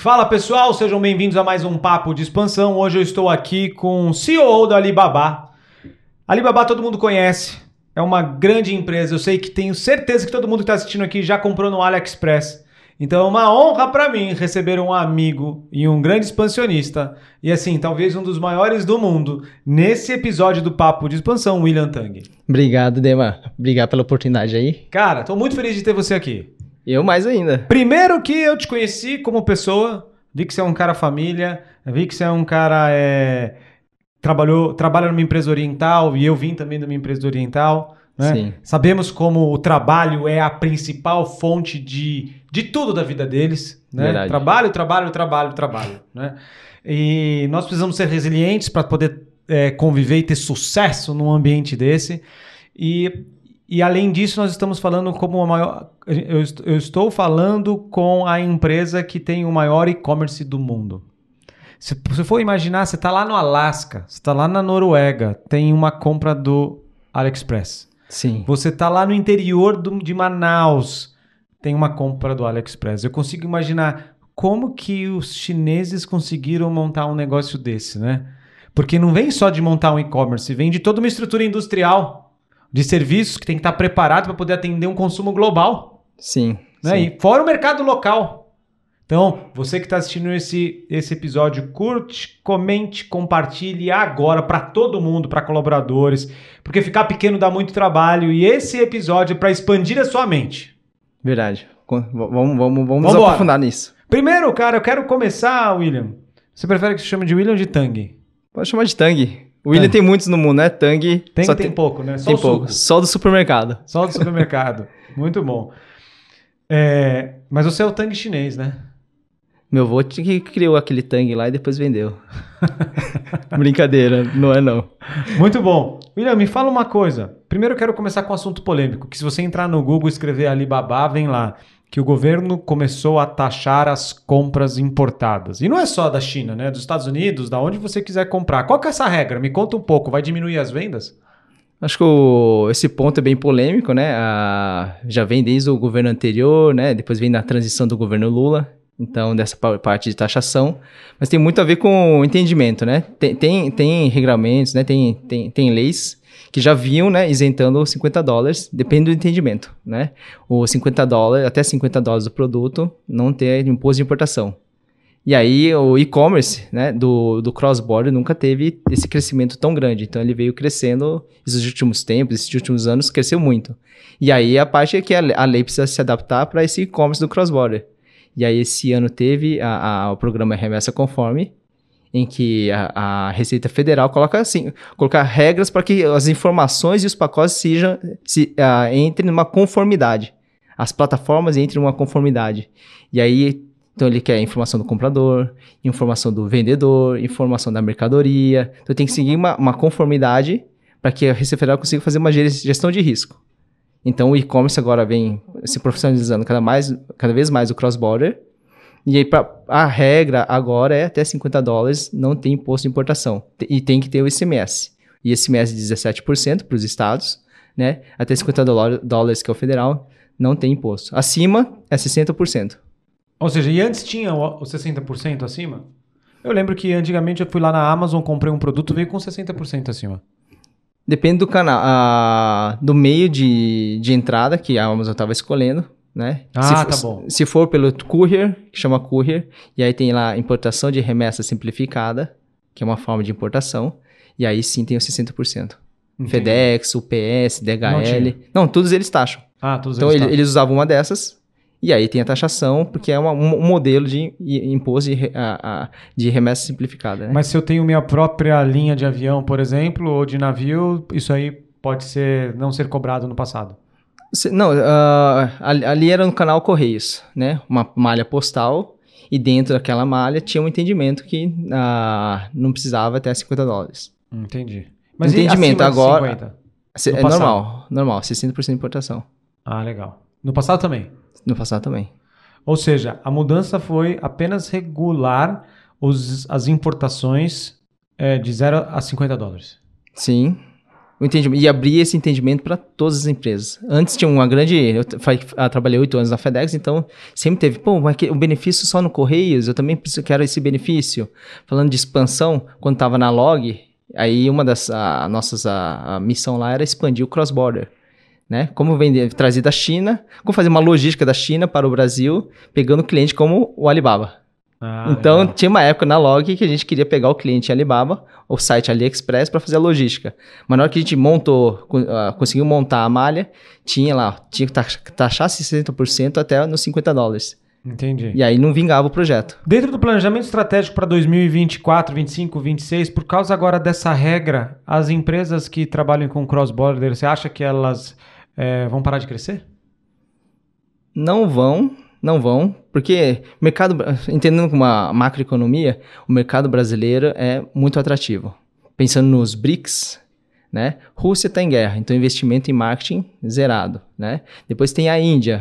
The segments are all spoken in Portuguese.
Fala pessoal, sejam bem-vindos a mais um Papo de Expansão. Hoje eu estou aqui com o CEO da Alibaba. Alibaba todo mundo conhece, é uma grande empresa. Eu sei que tenho certeza que todo mundo que está assistindo aqui já comprou no AliExpress. Então é uma honra para mim receber um amigo e um grande expansionista. E assim, talvez um dos maiores do mundo nesse episódio do Papo de Expansão, William Tang. Obrigado, Dema. Obrigado pela oportunidade aí. Cara, estou muito feliz de ter você aqui. Eu mais ainda. Primeiro que eu te conheci como pessoa, vi que você é um cara família, vi que você é um cara trabalha numa empresa oriental e eu vim também de uma empresa oriental. Né? Sim. Sabemos como o trabalho é a principal fonte de tudo da vida deles. Né? Verdade. Trabalho. Né? E nós precisamos ser resilientes para poder conviver e ter sucesso num ambiente desse. E além disso, nós estamos falando como a maior. Eu estou falando com a empresa que tem o maior e-commerce do mundo. Se você for imaginar, você está lá no Alasca, você está lá na Noruega, tem uma compra do AliExpress. Sim. Você está lá no interior de Manaus, tem uma compra do AliExpress. Eu consigo imaginar como que os chineses conseguiram montar um negócio desse, né? Porque não vem só de montar um e-commerce, vem de toda uma estrutura industrial. De serviços que tem que estar preparado para poder atender um consumo global. Sim, né? sim. E fora o mercado local. Então, você que está assistindo esse episódio, curte, comente, compartilhe agora para todo mundo, para colaboradores, porque ficar pequeno dá muito trabalho e esse episódio é para expandir a sua mente. Verdade. Vamos aprofundar nisso. Primeiro, cara, eu quero começar, William. Você prefere que se chame de William ou de Tang? Pode chamar de Tang. O William tem muitos no mundo, né? Tang só tem pouco, né? Só tem o pouco. Suco. Só do supermercado. Só do supermercado. Muito bom. Mas você é o Tang chinês, né? Meu avô que criou aquele Tang lá e depois vendeu. Brincadeira, não é não. Muito bom. William, me fala uma coisa. Primeiro eu quero começar com um assunto polêmico, que se você entrar no Google e escrever Alibaba, vem lá, que o governo começou a taxar as compras importadas. E não é só da China, né? Dos Estados Unidos, da onde você quiser comprar. Qual que é essa regra? Me conta um pouco. Vai diminuir as vendas? Acho que esse ponto é bem polêmico, né? Já vem desde o governo anterior, né? Depois vem na transição do governo Lula. Então, dessa parte de taxação. Mas tem muito a ver com o entendimento, né? Tem regulamentos, né? Tem leis que já vinham, né, isentando $50, depende do entendimento, né? O $50, até $50 do produto, não ter imposto de importação. E aí, o e-commerce, né, do cross-border nunca teve esse crescimento tão grande. Então, ele veio crescendo nesses últimos tempos, esses últimos anos, cresceu muito. E aí, a parte é que a lei precisa se adaptar para esse e-commerce do cross-border. E aí, esse ano teve o programa Remessa Conforme, em que a Receita Federal colocar regras para que as informações e os pacotes entrem numa conformidade. As plataformas entrem numa conformidade. E aí, então ele quer informação do comprador, informação do vendedor, informação da mercadoria. Então tem que seguir uma conformidade para que a Receita Federal consiga fazer uma gestão de risco. Então o e-commerce agora vem se profissionalizando cada vez mais o cross-border. E aí, a regra agora é até $50 não tem imposto de importação. E tem que ter o ICMS. E ICMS de 17% para os estados, né? Até $50, que é o federal, não tem imposto. Acima é 60%. Ou seja, e antes tinha o 60% acima? Eu lembro que antigamente eu fui lá na Amazon, comprei um produto, veio com 60% acima. Depende do canal, do meio de entrada que a Amazon estava escolhendo. Né? Tá bom. Se for pelo courier, que chama courier, e aí tem lá importação de remessa simplificada, que é uma forma de importação, e aí sim tem os 60%. Entendi. FedEx, UPS, DHL... Não, todos eles taxam. Todos então eles taxam. Eles usavam uma dessas, e aí tem a taxação, porque é um modelo de imposto de remessa simplificada. Né? Mas se eu tenho minha própria linha de avião, por exemplo, ou de navio, isso aí pode não ser cobrado no passado? Não, ali era no canal Correios, né? Uma malha postal, e dentro daquela malha tinha um entendimento que não precisava até $50. Entendi. Mas entendimento agora 50? É normal, 60% de importação. Legal. No passado também? No passado também. Ou seja, a mudança foi apenas regular as importações de $0 a $50. Sim. O entendimento, e abrir esse entendimento para todas as empresas. Antes tinha uma grande... Eu trabalhei 8 anos na FedEx, então sempre teve... Pô, mas o benefício só no Correios, eu também quero esse benefício. Falando de expansão, quando estava na Log, aí uma das a missão lá era expandir o cross-border. Né? Como vender, trazer da China, como fazer uma logística da China para o Brasil, pegando cliente como o Alibaba. Então, legal. Tinha uma época na Log que a gente queria pegar o cliente Alibaba, o site AliExpress, para fazer a logística. Mas na hora que a gente conseguiu montar a malha, tinha que taxar 60% até nos $50. Entendi. E aí não vingava o projeto. Dentro do planejamento estratégico para 2024, 2025, 2026, por causa agora dessa regra, as empresas que trabalham com cross-border, você acha que elas vão parar de crescer? Não vão, porque mercado, entendendo como uma macroeconomia, o mercado brasileiro é muito atrativo. Pensando nos BRICS, né? Rússia está em guerra, então investimento em marketing zerado, né? Depois tem a Índia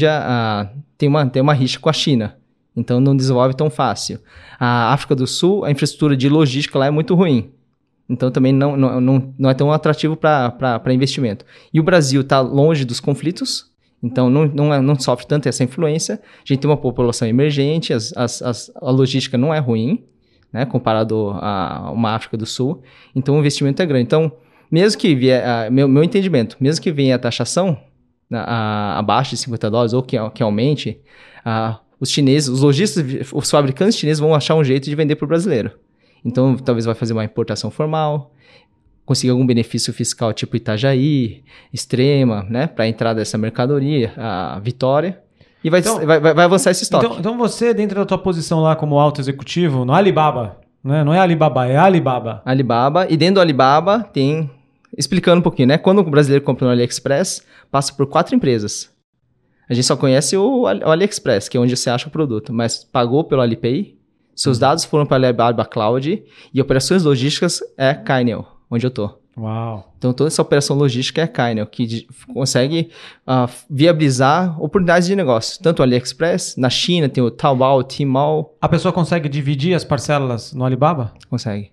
tem uma rixa com a China, então não desenvolve tão fácil. A África do Sul, a infraestrutura de logística lá é muito ruim, então também não é tão atrativo para investimento. E o Brasil está longe dos conflitos, então não sofre tanto essa influência. A gente tem uma população emergente, a logística não é ruim, né, comparado a uma África do Sul, então o investimento é grande. Então, mesmo que vier, meu entendimento, mesmo que venha a taxação abaixo de $50 ou que aumente, os chineses, os lojistas, os fabricantes chineses vão achar um jeito de vender para o brasileiro. Então, talvez vai fazer uma importação formal, conseguir algum benefício fiscal tipo Itajaí, Extrema, né, para a entrada dessa mercadoria, a Vitória, e vai avançar esse estoque. Então você, dentro da tua posição lá como alto executivo, no Alibaba, né? Não é Alibaba, é Alibaba. Alibaba, e dentro do Alibaba tem, explicando um pouquinho, né, quando o brasileiro compra no AliExpress, passa por 4 empresas. A gente só conhece o AliExpress, que é onde você acha o produto, mas pagou pelo Alipay, seus dados foram para a Alibaba Cloud, e operações logísticas é Cainiao, onde eu tô. Uau. Então, toda essa operação logística é a Cainiao, que consegue viabilizar oportunidades de negócio. Tanto o AliExpress, na China tem o Taobao, o Tmall. A pessoa consegue dividir as parcelas no Alibaba? Consegue.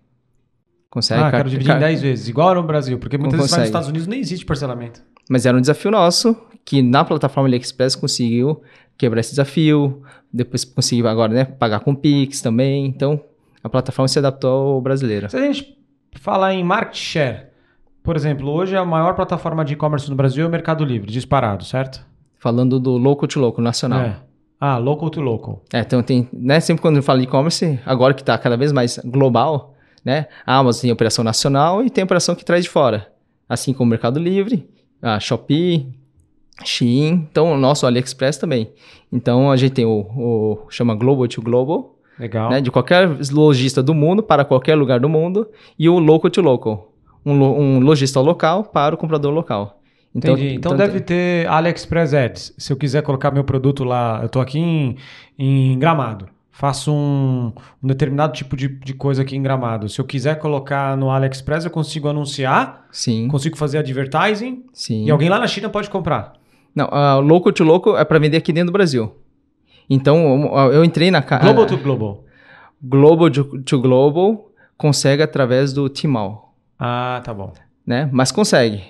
Quero dividir em 10 vezes, igual no Brasil, porque muitas vezes nos Estados Unidos nem existe parcelamento. Mas era um desafio nosso, que na plataforma AliExpress conseguiu quebrar esse desafio, depois conseguiu agora, né, pagar com Pix também. Então, a plataforma se adaptou ao brasileiro. Se a gente falar em market share, por exemplo, hoje a maior plataforma de e-commerce no Brasil é o Mercado Livre, disparado, certo? Falando do local to local, nacional. Local to local. Então tem, né, sempre quando eu falo de e-commerce, agora que está cada vez mais global, né, a Amazon tem operação nacional e tem operação que traz de fora. Assim como o Mercado Livre, a Shopee, Shein, então o nosso AliExpress também. Então a gente tem chama Global to Global. Legal. Né, de qualquer lojista do mundo para qualquer lugar do mundo, e o local to local, um lojista local para o comprador local. Entendi. Então deve ter AliExpress Ads. Se eu quiser colocar meu produto lá, eu estou aqui em Gramado, faço um determinado tipo de coisa aqui em Gramado. Se eu quiser colocar no AliExpress, eu consigo anunciar, sim, consigo fazer advertising, sim, e alguém lá na China pode comprar. Não, local to local é para vender aqui dentro do Brasil. Então, eu entrei na... Global to Global. Global to Global consegue através do Tmall. Ah, tá bom. Né? Mas consegue.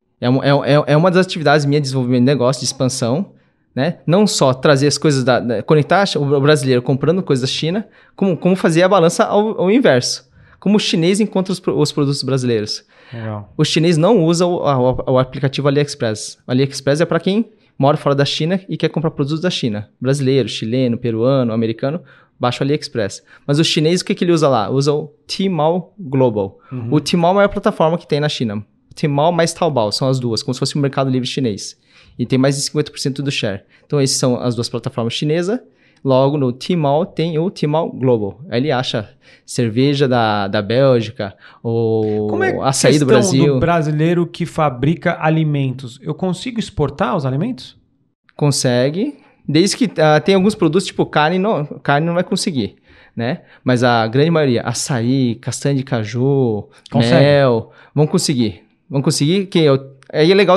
É uma das atividades minha de desenvolvimento de negócio, de expansão, né? Não só trazer as coisas conectar o brasileiro comprando coisas da China, como fazer a balança ao inverso. Como o chinês encontra os produtos brasileiros. Legal. O chinês não usa o aplicativo AliExpress. O AliExpress é para quem mora fora da China e quer comprar produtos da China. Brasileiro, chileno, peruano, americano, baixa o AliExpress. Mas o chinês, o que ele usa lá? Usa o Tmall Global. Uhum. O Tmall é a plataforma que tem na China. Tmall mais Taobao, são as duas, como se fosse um mercado livre chinês. E tem mais de 50% do share. Então, essas são as duas plataformas chinesas. Logo, no Tmall tem o Tmall Global. Aí ele acha cerveja da Bélgica, ou açaí do Brasil. Como é a questão do brasileiro que fabrica alimentos? Eu consigo exportar os alimentos? Consegue, desde que tem alguns produtos, tipo carne não vai conseguir, né? Mas a grande maioria, açaí, castanha de caju, mel, vão conseguir. Aí é legal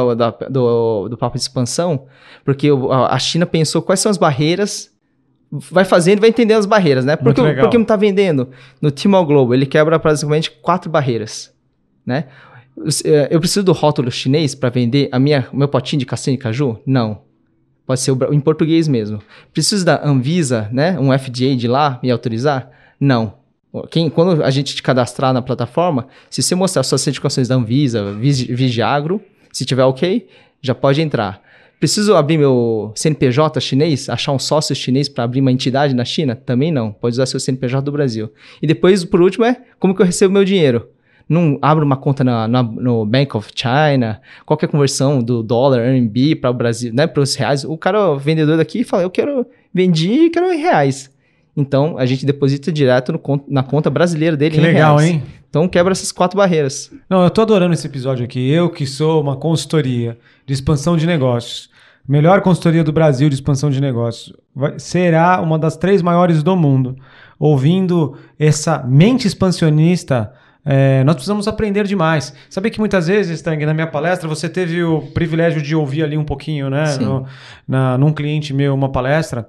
do papo de expansão, porque a China pensou quais são as barreiras, vai fazendo e vai entendendo as barreiras, né? Por que não está vendendo? No Tmall Global, ele quebra praticamente 4 barreiras, né? Eu preciso do rótulo chinês para vender o meu potinho de castanha de caju? Não. Pode ser em português mesmo. Preciso da Anvisa, né? Um FDA de lá me autorizar? Não. Quando a gente te cadastrar na plataforma, se você mostrar suas certificações da Anvisa, Vigiagro, se tiver ok, já pode entrar. Preciso abrir meu CNPJ chinês? Achar um sócio chinês para abrir uma entidade na China? Também não. Pode usar seu CNPJ do Brasil. E depois, por último, como que eu recebo meu dinheiro? Não abro uma conta no Bank of China, qualquer conversão do dólar, RMB para o Brasil, né, para os reais. O cara, vendedor daqui, fala, eu vendi em reais. Então, a gente deposita direto na conta brasileira dele em reais. Que legal, hein? Então, quebra essas 4 barreiras. Não, eu tô adorando esse episódio aqui. Eu que sou uma consultoria de expansão de negócios, melhor consultoria do Brasil de expansão de negócios, será uma das 3 maiores do mundo. Ouvindo essa mente expansionista, nós precisamos aprender demais. Sabia que muitas vezes, Tang, na minha palestra, você teve o privilégio de ouvir ali um pouquinho, né? Num cliente meu, uma palestra.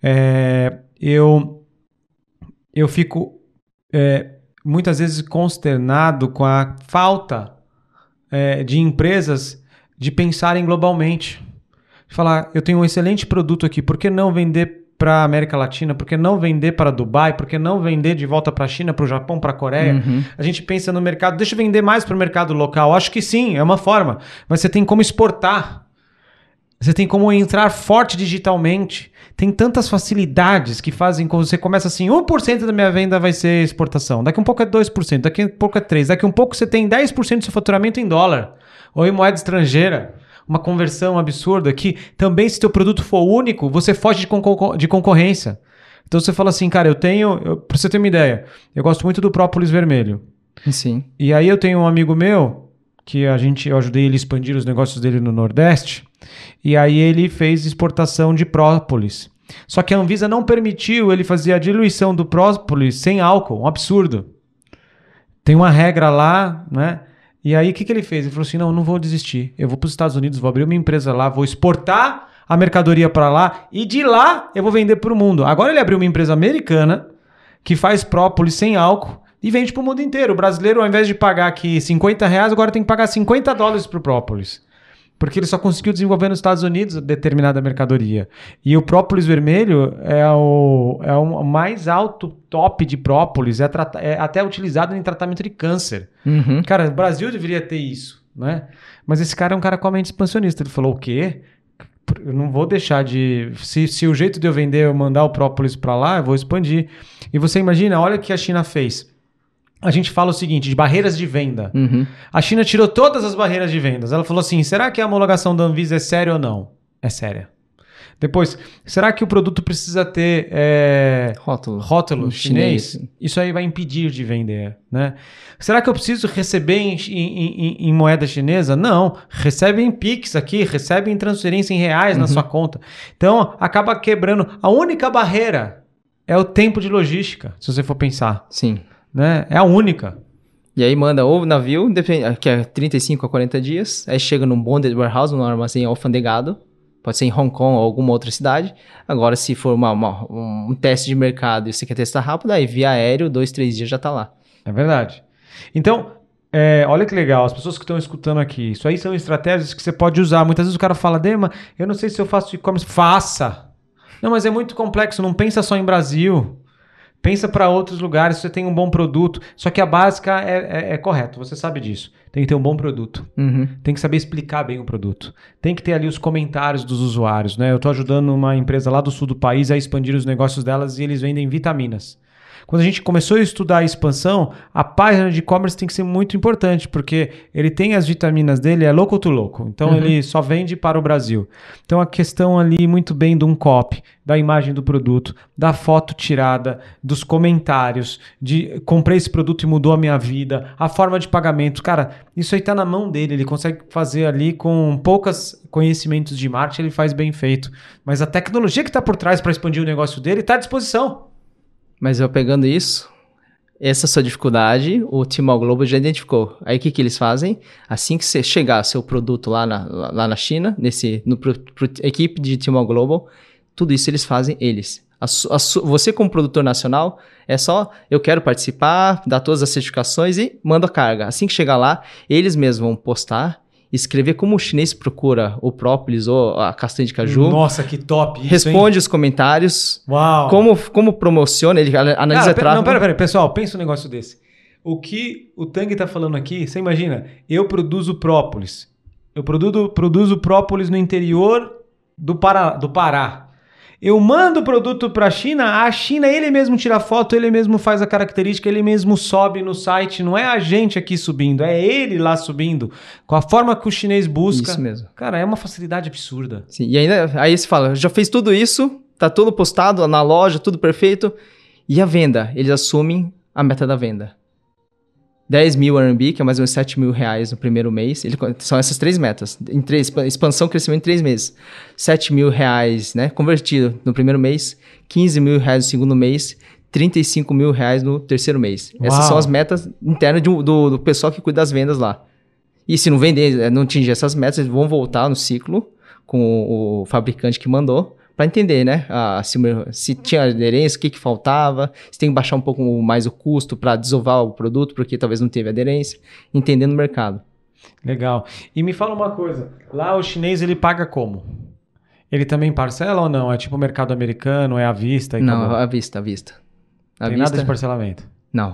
Eu fico muitas vezes consternado com a falta de empresas de pensarem globalmente. Falar, eu tenho um excelente produto aqui, por que não vender para a América Latina? Por que não vender para Dubai? Por que não vender de volta para a China, para o Japão, para a Coreia? Uhum. A gente pensa no mercado, deixa eu vender mais para o mercado local. Acho que sim, é uma forma. Mas você tem como exportar. Você tem como entrar forte digitalmente. Tem tantas facilidades que fazem com que você começa assim, 1% da minha venda vai ser exportação. Daqui um pouco é 2%, daqui um pouco é 3%. Daqui um pouco você tem 10% do seu faturamento em dólar ou em moeda estrangeira. Uma conversão absurda que também, se teu produto for único, você foge de concorrência. Então você fala assim, cara, pra você ter uma ideia, eu gosto muito do própolis vermelho. Sim. E aí eu tenho um amigo meu, que eu ajudei ele a expandir os negócios dele no Nordeste, e aí ele fez exportação de própolis. Só que a Anvisa não permitiu ele fazer a diluição do própolis sem álcool, um absurdo. Tem uma regra lá, né? E aí, o que ele fez? Ele falou assim, não vou desistir. Eu vou para os Estados Unidos, vou abrir uma empresa lá, vou exportar a mercadoria para lá e de lá eu vou vender para o mundo. Agora ele abriu uma empresa americana que faz própolis sem álcool e vende para o mundo inteiro. O brasileiro, ao invés de pagar aqui R$50, agora tem que pagar $50 para o própolis. Porque ele só conseguiu desenvolver nos Estados Unidos determinada mercadoria. E o própolis vermelho é o mais alto top de própolis, é até utilizado em tratamento de câncer. Uhum. Cara, o Brasil deveria ter isso, né? Mas esse cara é um cara com a mente expansionista. Ele falou, o quê? Eu não vou deixar de... Se o jeito de eu vender é eu mandar o própolis para lá, eu vou expandir. E você imagina, olha o que a China fez. A gente fala o seguinte, de barreiras de venda. Uhum. A China tirou todas as barreiras de vendas. Ela falou assim, será que a homologação da Anvisa é séria ou não? É séria. Depois, será que o produto precisa ter rótulo chinês? Isso aí vai impedir de vender, né? Será que eu preciso receber em moeda chinesa? Não. Recebe em Pix aqui, recebe em transferência em reais na sua conta. Então, acaba quebrando. A única barreira é o tempo de logística, se você for pensar. Sim. Né? É a única. E aí manda ou navio, que é 35 a 40 dias, aí chega num bonded warehouse, num armazém alfandegado, pode ser em Hong Kong ou alguma outra cidade. Agora, se for um teste de mercado e você quer testar rápido, aí via aéreo, 2-3 dias já tá lá. É verdade. Então, olha que legal, as pessoas que estão escutando aqui, isso aí são estratégias que você pode usar. Muitas vezes o cara fala, Dema, eu não sei se eu faço e-commerce. Faça! Não, mas é muito complexo, não pensa só em Brasil. Pensa para outros lugares, você tem um bom produto. Só que a básica é correto, você sabe disso. Tem que ter um bom produto. Uhum. Tem que saber explicar bem o produto. Tem que ter ali os comentários dos usuários, né? Eu estou ajudando uma empresa lá do sul do país a expandir os negócios delas e eles vendem vitaminas. Quando a gente começou a estudar a expansão, a página de e-commerce tem que ser muito importante, porque ele tem as vitaminas dele, é local to local. Então, ele só vende para o Brasil. Então, a questão ali muito bem de um copy, da imagem do produto, da foto tirada, dos comentários, de comprei esse produto e mudou a minha vida, a forma de pagamento. Cara, isso aí está na mão dele. Ele consegue fazer ali com poucos conhecimentos de marketing, ele faz bem feito. Mas a tecnologia que está por trás para expandir o negócio dele está à disposição. Mas eu pegando isso, essa sua dificuldade, o Tmall Global já identificou. Aí o que eles fazem? Assim que você chegar seu produto lá na China, pro equipe de Tmall Global, tudo isso eles fazem eles. Você como produtor nacional, é só, eu quero participar, dar todas as certificações e mando a carga. Assim que chegar lá, eles mesmos vão postar, escrever como o chinês procura o própolis ou a castanha de caju. Nossa, que top isso, responde os comentários. Uau! Como promociona, ele analisa tráfego. Não, pera, pessoal, pensa um negócio desse. O que o Tang tá falando aqui, você imagina, eu produzo própolis. Eu produzo própolis no interior do Pará. Eu mando o produto para a China, ele mesmo tira foto, ele mesmo faz a característica, ele mesmo sobe no site. Não é a gente aqui subindo, é ele lá subindo. Com a forma que o chinês busca. Isso mesmo. Cara, é uma facilidade absurda. Sim, e ainda, aí você fala, já fez tudo isso, tá tudo postado na loja, tudo perfeito. E a venda? Eles assumem a meta da venda. 10 mil RMB, que é mais ou menos 7 mil reais no primeiro mês. São essas 3 metas. Expansão, crescimento em 3 meses. 7 mil reais, né, convertido no primeiro mês, 15 mil reais no segundo mês, 35 mil reais no terceiro mês. Uau. Essas são as metas internas do pessoal que cuida das vendas lá. E se não vender, não atingir essas metas, eles vão voltar no ciclo com o fabricante que mandou, para entender, né, se tinha aderência, o que faltava, se tem que baixar um pouco mais o custo para desovar o produto, porque talvez não teve aderência, entendendo o mercado. Legal. E me fala uma coisa, lá o chinês ele paga como? Ele também parcela ou não? É tipo o mercado americano, é à vista? Não, acabou? à vista. Tem nada de parcelamento? Não.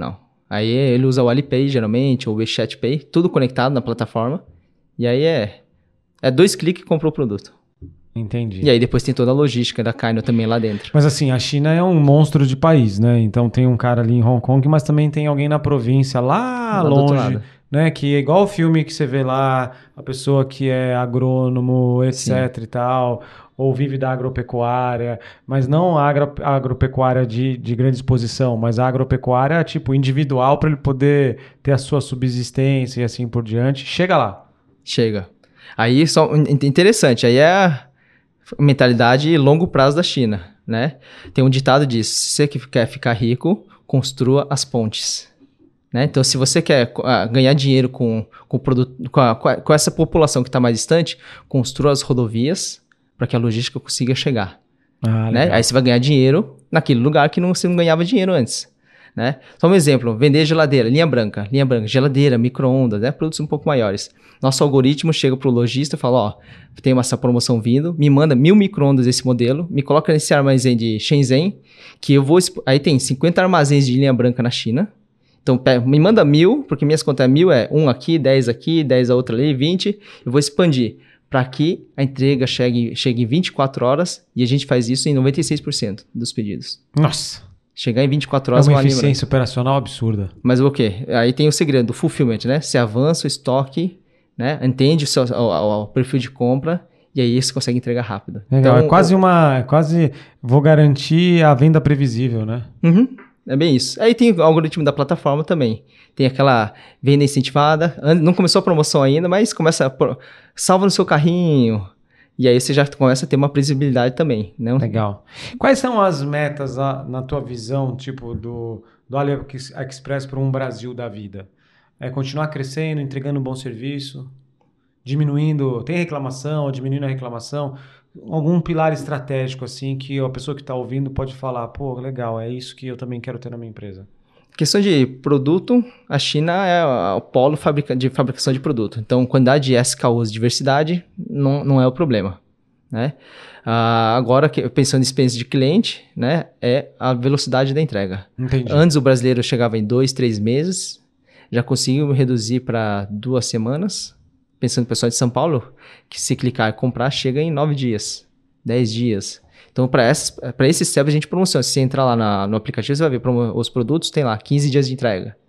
Aí ele usa o Alipay, geralmente, ou o WeChat Pay, tudo conectado na plataforma, e aí é 2 cliques e comprou o produto. Entendi. E aí depois tem toda a logística da Caino também lá dentro. Mas assim, a China é um monstro de país, né? Então tem um cara ali em Hong Kong, mas também tem alguém na província lá longe, né? Que é igual o filme que você vê lá, a pessoa que é agrônomo, etc. Sim. E tal, ou vive da agropecuária, mas não a agropecuária de grande exposição, mas a agropecuária tipo individual para ele poder ter a sua subsistência e assim por diante. Chega lá. Chega. Aí, interessante, aí é a mentalidade longo prazo da China, né? Tem um ditado disso, se você quer ficar rico, construa as pontes. Né? Então, se você quer ganhar dinheiro com essa população que está mais distante, construa as rodovias para que a logística consiga chegar. Né? Aí você vai ganhar dinheiro naquele lugar que você não ganhava dinheiro antes. Né? Só um exemplo, vender geladeira, linha branca, geladeira, micro-ondas, né? Produtos um pouco maiores. Nosso algoritmo chega para o lojista e fala, tem essa promoção vindo, me manda 1000 micro-ondas desse modelo, me coloca nesse armazém de Shenzhen, que eu vou... Aí tem 50 armazéns de linha branca na China, então me manda 1000, porque minhas contas é 1000, é 1 aqui, 10 a outra ali, 20, eu vou expandir. Para que a entrega chegue em 24 horas, e a gente faz isso em 96% dos pedidos. Nossa! Chegar em 24 horas... É uma eficiência operacional absurda. Mas o quê? Aí tem o segredo do fulfillment, né? Você avança o estoque, né? Entende o perfil de compra e aí você consegue entregar rápido. Legal. Então, quase vou garantir a venda previsível, né? Uhum. É bem isso. Aí tem o algoritmo da plataforma também. Tem aquela venda incentivada. Não começou a promoção ainda, mas salva no seu carrinho. E aí você já começa a ter uma previsibilidade também, né? Legal. Quais são as metas na tua visão, tipo, do AliExpress para um Brasil da vida? É continuar crescendo, entregando um bom serviço, diminuindo... Tem reclamação, diminuindo a reclamação? Algum pilar estratégico, assim, que a pessoa que está ouvindo pode falar, pô, legal, é isso que eu também quero ter na minha empresa. Questão de produto, a China é o polo de fabricação de produto. Então, quantidade de SKUs, diversidade, não é o problema. Né? Agora, pensando em experiência de cliente, né, é a velocidade da entrega. Entendi. Antes, o brasileiro chegava em 2, 3 meses, já conseguiu reduzir para 2 semanas. Pensando no pessoal de São Paulo, que se clicar e comprar, chega em 9 dias, 10 dias. Então, para esses serve a gente promociona. Se você entrar lá no aplicativo, você vai ver os produtos, tem lá 15 dias de entrega.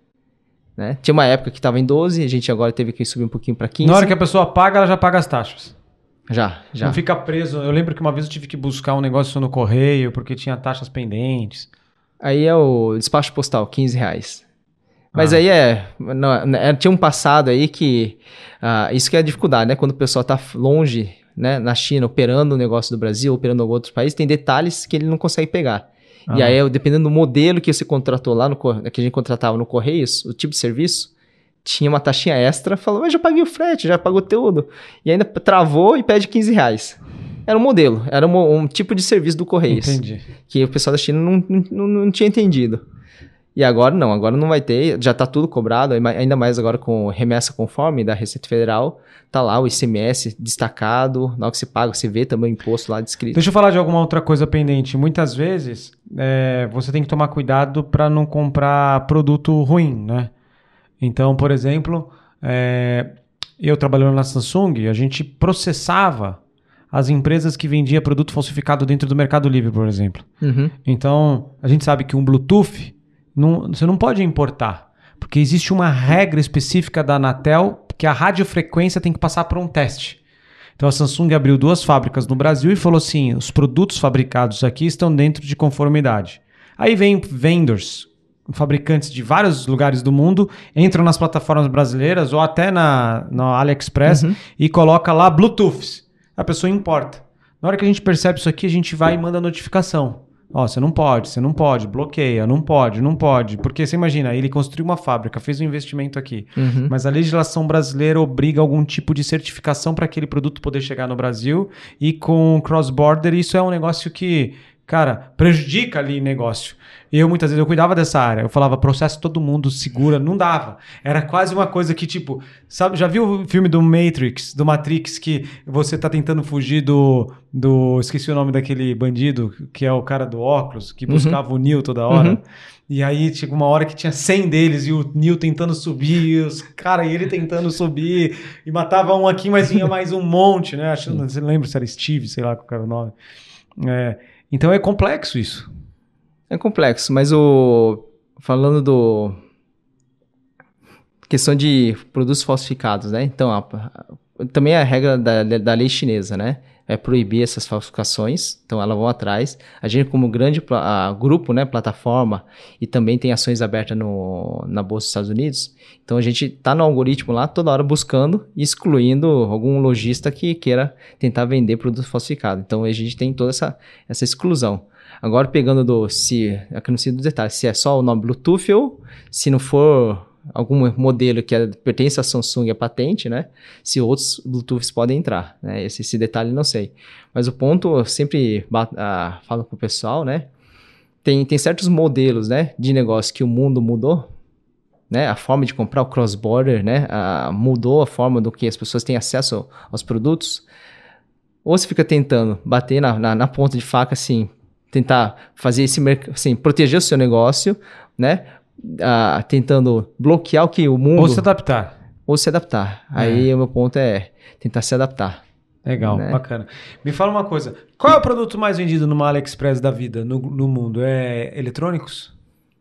Né? Tinha uma época que estava em 12, a gente agora teve que subir um pouquinho para 15. Na hora que a pessoa paga, ela já paga as taxas. Já. Não fica preso. Eu lembro que uma vez eu tive que buscar um negócio no correio, porque tinha taxas pendentes. Aí é o despacho postal, R$15. Mas aí tinha um passado aí que... isso que é a dificuldade, né? Quando o pessoal está longe... Né, na China, operando o negócio do Brasil, operando em outros países, tem detalhes que ele não consegue pegar. E aí, dependendo do modelo que você contratou lá, que a gente contratava no Correios, o tipo de serviço, tinha uma taxinha extra, falou, mas já paguei o frete, já pagou tudo. E ainda travou e pede R$15. Era um modelo, era um tipo de serviço do Correios. Entendi. Que o pessoal da China não tinha entendido. E agora não vai ter, já está tudo cobrado, ainda mais agora com remessa conforme da Receita Federal, tá lá o ICMS destacado, na hora que você paga, você vê também o imposto lá descrito. Deixa eu falar de alguma outra coisa pendente. Muitas vezes você tem que tomar cuidado para não comprar produto ruim, né? Então, por exemplo, eu trabalhando na Samsung, a gente processava as empresas que vendiam produto falsificado dentro do Mercado Livre, por exemplo. Uhum. Então, a gente sabe que um Bluetooth você não pode importar, porque existe uma regra específica da Anatel que a radiofrequência tem que passar por um teste. Então a Samsung abriu 2 fábricas no Brasil e falou assim, os produtos fabricados aqui estão dentro de conformidade. Aí vem vendors, fabricantes de vários lugares do mundo, entram nas plataformas brasileiras ou até na AliExpress e coloca lá Bluetooth. A pessoa importa. Na hora que a gente percebe isso aqui, a gente vai e manda notificação. Ó, você não pode, bloqueia, não pode. Porque você imagina, ele construiu uma fábrica, fez um investimento aqui, mas a legislação brasileira obriga algum tipo de certificação para aquele produto poder chegar no Brasil, e com cross-border isso é um negócio que, cara, prejudica ali o negócio. Muitas vezes, eu cuidava dessa área, eu falava, processo todo mundo, segura, não dava. Era quase uma coisa que, tipo, sabe, já viu o filme do Matrix, que você tá tentando fugir esqueci o nome daquele bandido, que é o cara do óculos, que buscava o Neo toda hora. E aí, tipo, uma hora que tinha 100 deles e o Neo tentando subir, e ele tentando subir, e matava um aqui, mas vinha mais um monte, né? Você lembra se era Steve, sei lá qual era o nome. Então é complexo isso. É complexo, mas falando questão de produtos falsificados, né? Então, também a regra da lei chinesa, né? É proibir essas falsificações, então elas vão atrás. A gente, como grande grupo, né, plataforma, e também tem ações abertas na Bolsa dos Estados Unidos, então a gente está no algoritmo lá toda hora buscando e excluindo algum lojista que queira tentar vender produto falsificado. Então a gente tem toda essa exclusão. Agora pegando aqui no sentido do detalhe, se é só o nome Bluetooth ou se não for algum modelo que pertence à Samsung, a patente, né? Se outros Bluetooths podem entrar, né? Esse detalhe não sei. Mas o ponto, eu sempre falo com o pessoal, né? Tem certos modelos, né, de negócio que o mundo mudou, né? A forma de comprar o cross-border, né? Mudou a forma do que as pessoas têm acesso aos produtos. Ou você fica tentando bater na ponta de faca, assim, tentar fazer assim, proteger o seu negócio, né? Tentando bloquear o que o mundo... Ou se adaptar. Aí o meu ponto é tentar se adaptar. Legal, né? Bacana. Me fala uma coisa. Qual é o produto mais vendido numa AliExpress da vida, no mundo? É eletrônicos?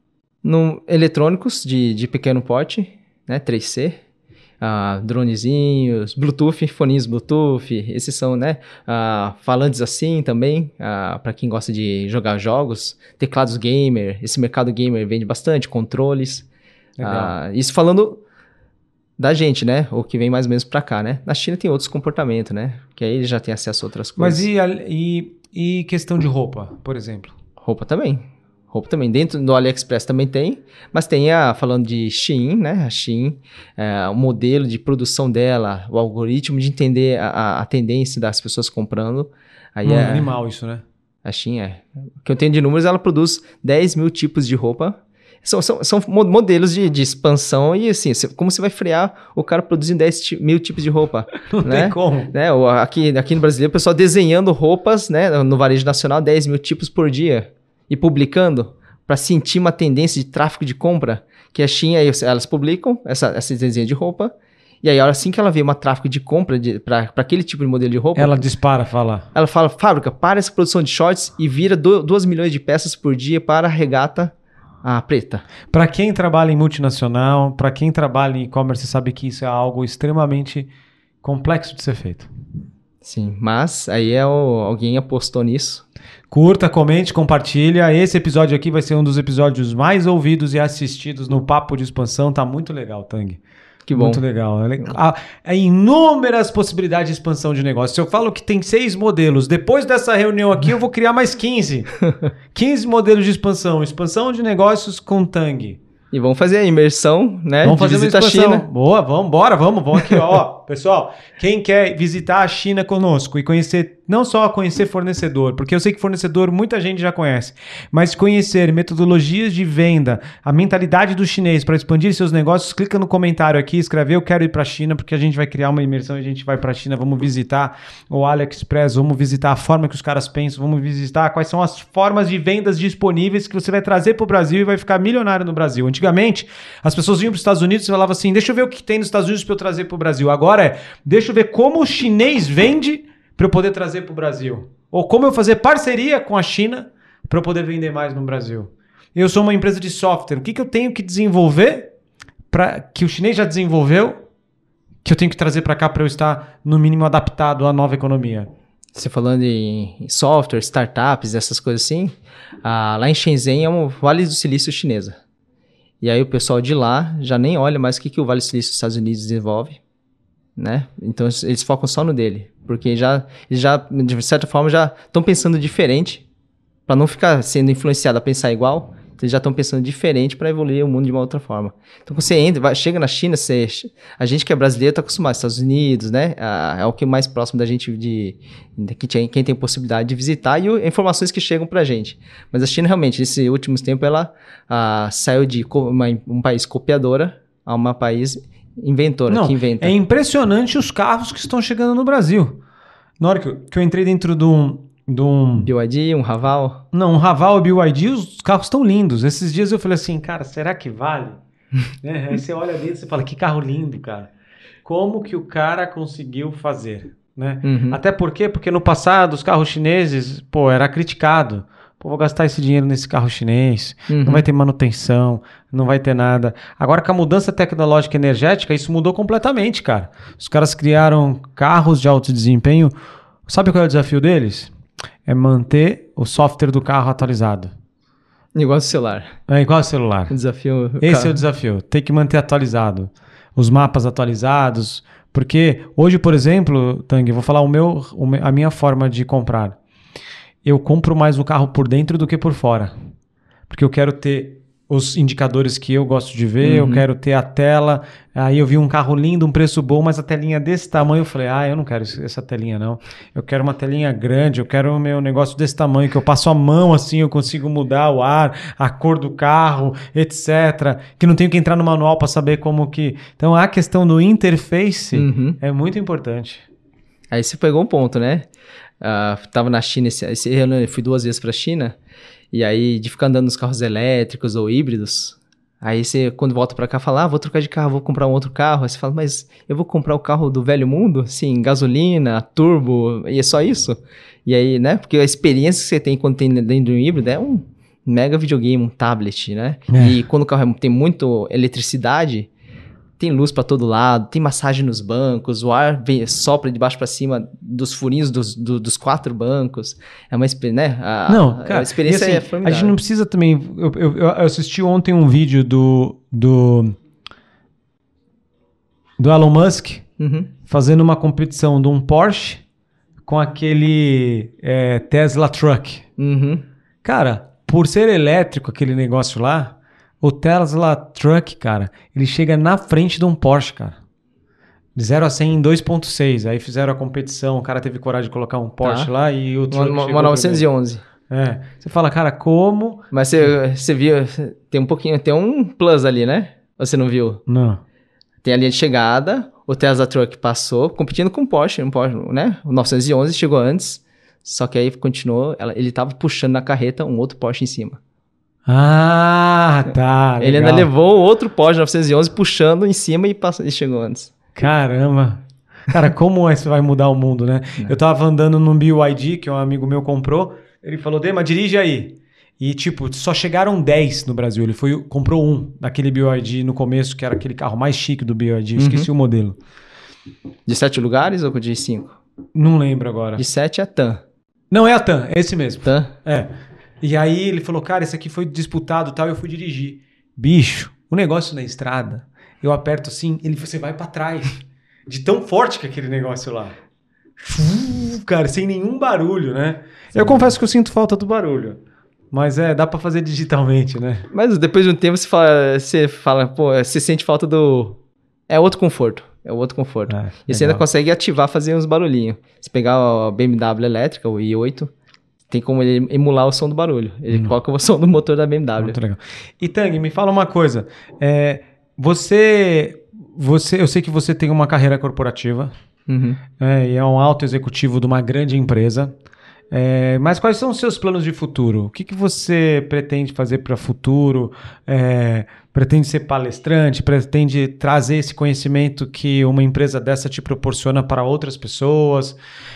Eletrônicos de pequeno porte, né? 3C. Dronezinhos, Bluetooth, foninhos Bluetooth, esses são, né, falantes assim também, para quem gosta de jogar jogos, teclados gamer, esse mercado gamer vende bastante, controles, isso falando da gente, né, o que vem mais ou menos para cá, né, na China tem outros comportamentos, né, que aí já tem acesso a outras coisas. Mas e questão de roupa, por exemplo? Roupa também, dentro do AliExpress também tem, mas tem falando de Shein, né, a Shein, o modelo de produção dela, o algoritmo de entender a tendência das pessoas comprando. Aí é animal isso, né? A Shein o que eu tenho de números, ela produz 10 mil tipos de roupa. São modelos de expansão e assim, como você vai frear o cara produzindo 10 mil tipos de roupa? Não né? Tem como. Né? Aqui no Brasil, o pessoal desenhando roupas, né, no varejo nacional, 10 mil tipos por dia. E publicando para sentir uma tendência de tráfego de compra, que a Shein, aí elas publicam esses desenhos de roupa, e aí assim que ela vê uma tráfego de compra para aquele tipo de modelo de roupa... Ela dispara, ela fala, fábrica, para essa produção de shorts e vira 2 milhões de peças por dia para a regata preta. Para quem trabalha em multinacional, para quem trabalha em e-commerce, sabe que isso é algo extremamente complexo de ser feito. Sim, mas aí alguém apostou nisso. Curta, comente, compartilha. Esse episódio aqui vai ser um dos episódios mais ouvidos e assistidos no Papo de Expansão. Tá muito legal, Tang. Que bom. Muito legal. Há inúmeras possibilidades de expansão de negócio. Se eu falo que tem 6 modelos, depois dessa reunião aqui eu vou criar mais 15. 15 modelos de expansão. Expansão de negócios com Tang. E vamos fazer a imersão, né? Vamos fazer visita uma a expansão. China. Boa, vamos aqui, ó. Pessoal, quem quer visitar a China conosco e conhecer, não só conhecer fornecedor, porque eu sei que fornecedor muita gente já conhece, mas conhecer metodologias de venda, a mentalidade do chinês para expandir seus negócios, clica no comentário aqui, escreve eu quero ir para a China, porque a gente vai criar uma imersão e a gente vai para a China, vamos visitar o AliExpress, vamos visitar a forma que os caras pensam, vamos visitar quais são as formas de vendas disponíveis que você vai trazer para o Brasil e vai ficar milionário no Brasil. Antigamente, as pessoas vinham para os Estados Unidos e falavam assim, deixa eu ver o que tem nos Estados Unidos para eu trazer para o Brasil. Agora deixa eu ver como o chinês vende para eu poder trazer para o Brasil. Ou como eu fazer parceria com a China para eu poder vender mais no Brasil. Eu sou uma empresa de software. O que eu tenho que desenvolver que o chinês já desenvolveu, que eu tenho que trazer para cá para eu estar, no mínimo, adaptado à nova economia? Você falando em software, startups, essas coisas assim, lá em Shenzhen é um Vale do Silício chinesa. E aí o pessoal de lá já nem olha mais o que o Vale do Silício dos Estados Unidos desenvolve, né? Então eles focam só no dele, porque eles já de certa forma já estão pensando diferente, para não ficar sendo influenciado a pensar igual. Então eles já estão pensando diferente para evoluir o mundo de uma outra forma. Então quando você chega na China, a gente que é brasileiro está acostumado, Estados Unidos, né? É o que é mais próximo da gente quem tem possibilidade de visitar e informações que chegam para a gente. Mas a China realmente, nesses últimos tempos, ela saiu de um país copiadora a um país inventora, que inventa. É impressionante os carros que estão chegando no Brasil. Na hora que eu entrei dentro de um BYD, um Haval? Não, um Haval e BYD, os carros estão lindos. Esses dias eu falei assim, cara, será que vale? Aí você olha dentro e você fala, que carro lindo, cara. Como que o cara conseguiu fazer? Né? Uhum. Até porque no passado os carros chineses, era criticado. Vou gastar esse dinheiro nesse carro chinês, não vai ter manutenção, não vai ter nada. Agora, com a mudança tecnológica e energética, isso mudou completamente, cara. Os caras criaram carros de alto desempenho. Sabe qual é o desafio deles? É manter o software do carro atualizado. Igual ao celular. É igual ao celular. O desafio. Esse é o desafio. Tem que manter atualizado. Os mapas atualizados. Porque hoje, por exemplo, Tang, eu vou falar a minha forma de comprar. Eu compro mais o carro por dentro do que por fora. Porque eu quero ter os indicadores que eu gosto de ver, eu quero ter a tela. Aí eu vi um carro lindo, um preço bom, mas a telinha desse tamanho, eu falei, eu não quero essa telinha não. Eu quero uma telinha grande, eu quero o meu negócio desse tamanho, que eu passo a mão assim, eu consigo mudar o ar, a cor do carro, etc. Que não tenho que entrar no manual para saber como que... Então a questão do interface é muito importante. Aí você pegou um ponto, né? Tava na China esse ano, eu fui 2 vezes para a China, e aí de ficar andando nos carros elétricos ou híbridos, aí você quando volta para cá fala, vou trocar de carro, vou comprar um outro carro, aí você fala, mas eu vou comprar o carro do velho mundo? Sim, gasolina, turbo, e é só isso? E aí, né, porque a experiência que você tem quando tem dentro de um híbrido é um mega videogame, um tablet, né? E quando o carro tem muito eletricidade, tem luz para todo lado, tem massagem nos bancos, o ar sopra de baixo para cima dos furinhos dos 4 bancos. É uma experiência, né? A experiência é formidável. A gente não precisa também... Eu assisti ontem um vídeo do Elon Musk fazendo uma competição de um Porsche com aquele Tesla Truck. Cara, por ser elétrico aquele negócio lá, o Tesla Truck, cara, ele chega na frente de um Porsche, cara. De 0 a 100 em 2.6. Aí fizeram a competição, o cara teve coragem de colocar um Porsche lá e o Truck chegou... Uma 911. Você fala, cara, como... Mas você viu, tem um plus ali, né? Você não viu? Não. Tem a linha de chegada, o Tesla Truck passou, competindo com o Porsche, né? O 911 chegou antes, só que aí continuou, ele tava puxando na carreta um outro Porsche em cima. Tá. Legal. Ele ainda levou o outro Porsche 911 puxando em cima e chegou antes. Caramba. Cara, como isso vai mudar o mundo, né? Eu tava andando num BYD, que um amigo meu comprou. Ele falou, Dema, dirige aí. E, só chegaram 10 no Brasil. Ele comprou um daquele BYD no começo, que era aquele carro mais chique do BYD. Esqueci o modelo. De 7 lugares ou de 5? Não lembro agora. De 7 é a TAM. Não, é a TAM. É esse mesmo. TAM? E aí ele falou, cara, esse aqui foi disputado e tal, eu fui dirigir. Bicho, o negócio na estrada, eu aperto assim, você vai pra trás. De tão forte que é aquele negócio lá. Cara, sem nenhum barulho, né? Sim. Eu confesso que eu sinto falta do barulho. Mas dá pra fazer digitalmente, né? Mas depois de um tempo você fala, pô, você sente falta do... É outro conforto. E você ainda consegue ativar, fazer uns barulhinhos. Se pegar a BMW elétrica, o i8, tem como ele emular o som do barulho. Ele coloca o som do motor da BMW. Muito legal. E Tang, me fala uma coisa. Eu sei que você tem uma carreira corporativa, e é um alto executivo de uma grande empresa. Mas quais são os seus planos de futuro? O que você pretende fazer para o futuro? Pretende ser palestrante? Pretende trazer esse conhecimento que uma empresa dessa te proporciona para outras pessoas?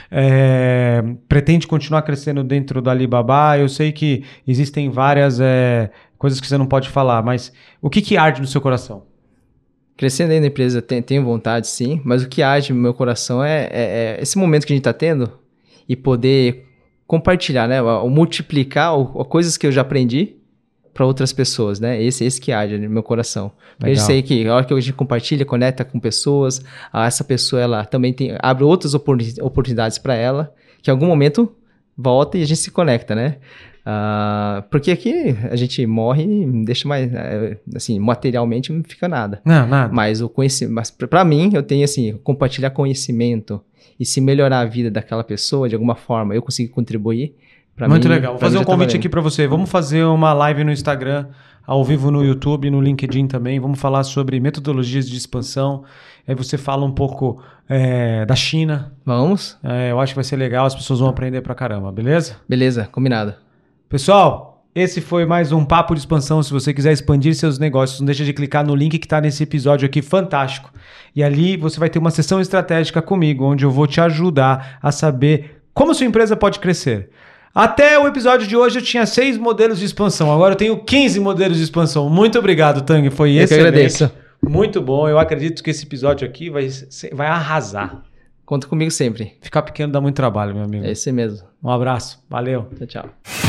Pretende continuar crescendo dentro da Alibaba? Eu sei que existem várias coisas que você não pode falar, mas o que arde no seu coração? Crescendo dentro da empresa, tenho vontade, sim, mas o que arde no meu coração é esse momento que a gente está tendo e poder compartilhar, né? Multiplicar coisas que eu já aprendi para outras pessoas, né? Esse que arde no meu coração. Porque eu sei que a hora que a gente compartilha, conecta com pessoas, essa pessoa ela também abre outras oportunidades para ela, que em algum momento volta e a gente se conecta, né? Porque aqui a gente morre e não deixa mais, assim, materialmente não fica nada. Não, nada. Mas o conhecimento, mas para mim eu tenho assim, compartilhar conhecimento e se melhorar a vida daquela pessoa de alguma forma, eu conseguir contribuir. Muito legal. Vou fazer um convite aqui para você. Vamos fazer uma live no Instagram, ao vivo no YouTube, no LinkedIn também. Vamos falar sobre metodologias de expansão. Aí você fala um pouco da China. Vamos. Eu acho que vai ser legal, as pessoas vão aprender pra caramba, beleza? Beleza, combinado. Pessoal, esse foi mais um Papo de Expansão. Se você quiser expandir seus negócios, não deixa de clicar no link que está nesse episódio aqui, fantástico. E ali você vai ter uma sessão estratégica comigo, onde eu vou te ajudar a saber como sua empresa pode crescer. Até o episódio de hoje eu tinha 6 modelos de expansão, agora eu tenho 15 modelos de expansão. Muito obrigado, Tang, foi excelente. Eu que agradeço. Muito bom, eu acredito que esse episódio aqui vai arrasar. Conta comigo sempre. Ficar pequeno dá muito trabalho, meu amigo. É isso mesmo. Um abraço, valeu. Tchau, tchau.